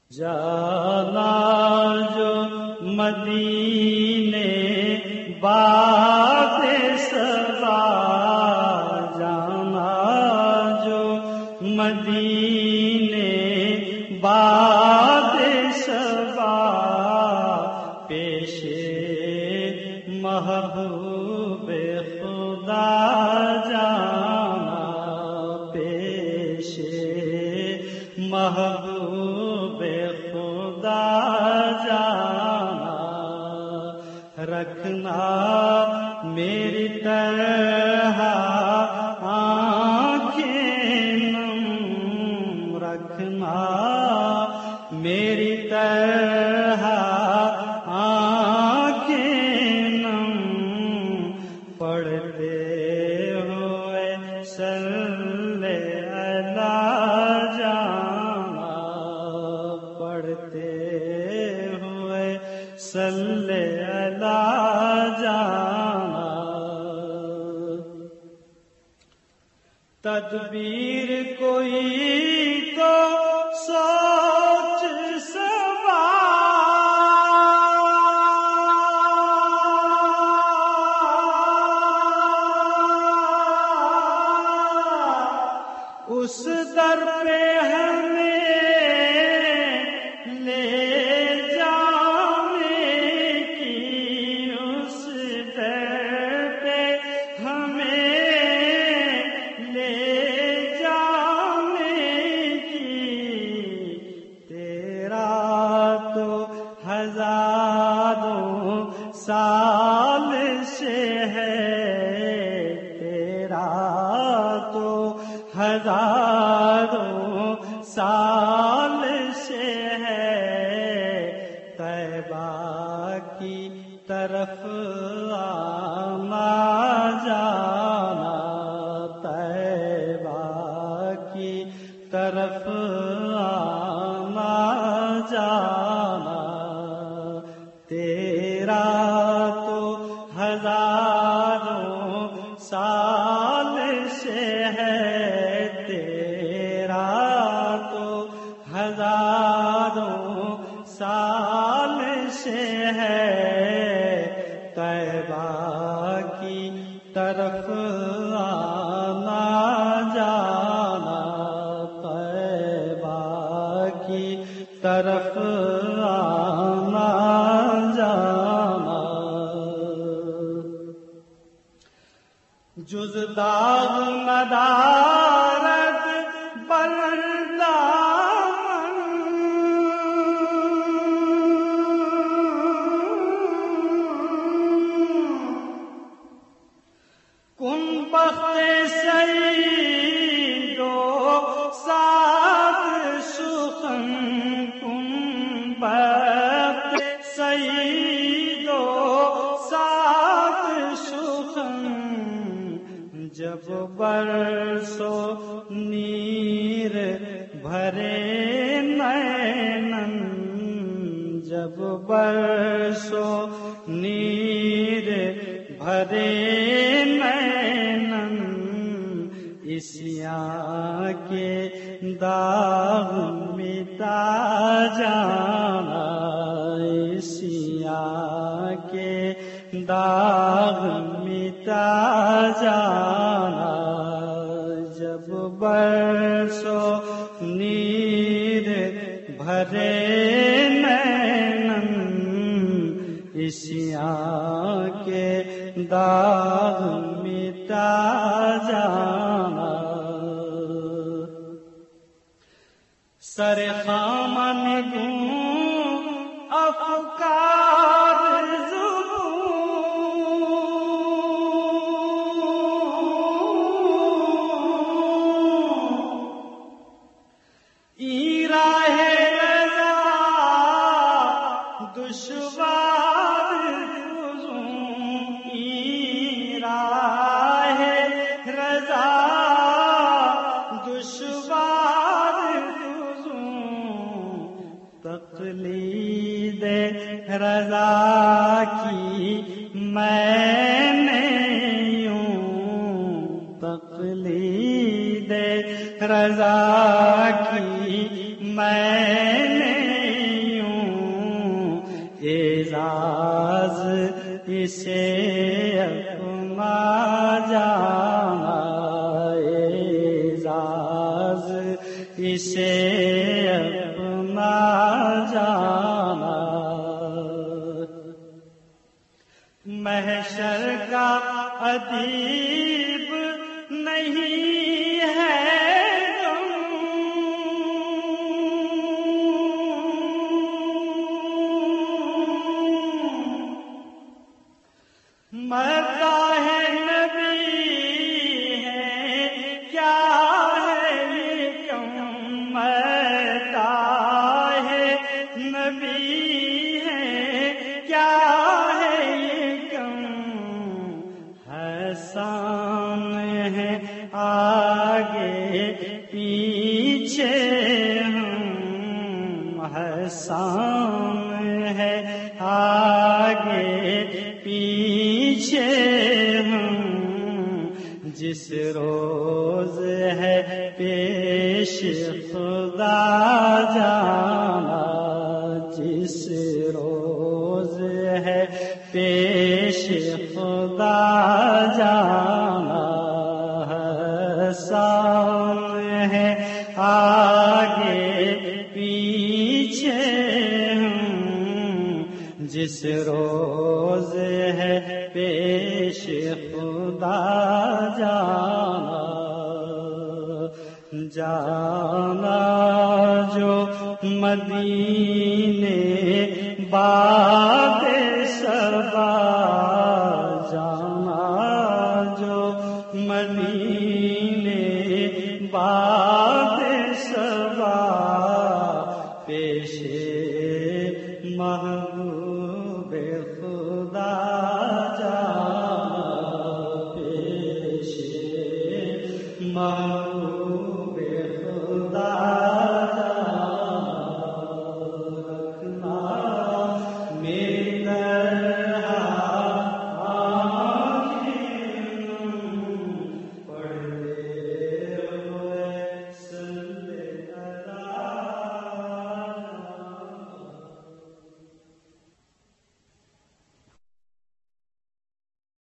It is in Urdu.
جانا جو مدینے باد سبا، جانا جو مدینے باد سبا، پیشے محبوب خدا جانا، پیشے محبوب خدا جانا، رکھنا میری طرح آنکھیں نم، رکھنا میری طرح آنکھیں نم، پڑھتے ہوئے صلی اللہ جانا، پڑھتے ہوئے صلی اللہ جانا، تدبیر کوئی تو سوچ سبا، اس در پہ ہمیں لے جانے کی، اس در پہ ہمیں لے جانے کی، تیرا تو ہزاروں سال سے ہے، تیرا تو ہزاروں سال سے ہے، طیبہ کی طرف آنا جانا، طیبہ کی طرف آنا جانا، تیرا تو ہزاروں سال سے ہے، تیرا تو ہزاروں سال سے ہے، طیبہ کی طرف آنا جانا، طیبہ کی طرف آنا جانا، جز داغ ندارت بردامن، کن بخت سعید و سعد سخن، کن بخت سعید و سعد سخن، جب برسو نیر بھرے نینن، جب برسو نیر بھرے نینن، عصیاں کے داغ مٹا جانا، عصیاں کے داغ مٹا جانا، جب برسو نیر بھرے نینن، عصیاں کے داغ مٹا جانا، سر خامن گوں افکار تقلید رضا کی میں نے یوں، تقلید رضا کی میں نے اسے اپنا جانا اعزاز اسے اپنا جانا محشر کا ادیب نہیں ہے مرتا ہے نبی ہے کیا ہے یہ کیوں مرتا ہے نبی ہے کیا ہے یہ کیوں حسان ہے آگے پیچھے حسان ہے آگے پیچھے جس روز ہے پیش خدا جانا جس روز ہے پیش خدا جانا حسان ہے آگے پیچھے جس روز ہے پیش خدا جانا جانا جو مدینے با